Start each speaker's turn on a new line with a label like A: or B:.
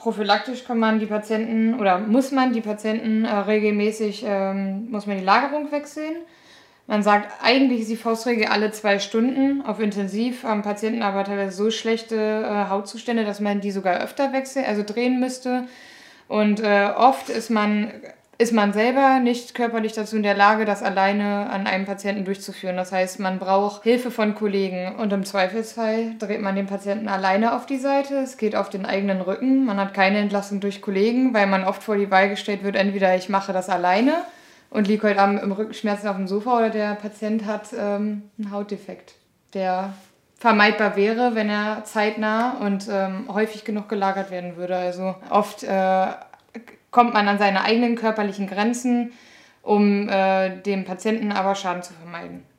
A: prophylaktisch kann man die Patienten oder muss man die Patienten regelmäßig muss man die Lagerung wechseln. Man sagt, eigentlich ist die Faustregel alle 2 Stunden. Auf Intensiv haben Patienten aber teilweise so schlechte Hautzustände, dass man die sogar öfter wechseln, also drehen müsste. Und oft ist man selber nicht körperlich dazu in der Lage, das alleine an einem Patienten durchzuführen. Das heißt, man braucht Hilfe von Kollegen und im Zweifelsfall dreht man den Patienten alleine auf die Seite. Es geht auf den eigenen Rücken. Man hat keine Entlastung durch Kollegen, weil man oft vor die Wahl gestellt wird, entweder ich mache das alleine und liege heute Abend im Rückenschmerzen auf dem Sofa oder der Patient hat einen Hautdefekt, der vermeidbar wäre, wenn er zeitnah und häufig genug gelagert werden würde. Also oft kommt man an seine eigenen körperlichen Grenzen, um dem Patienten aber Schaden zu vermeiden.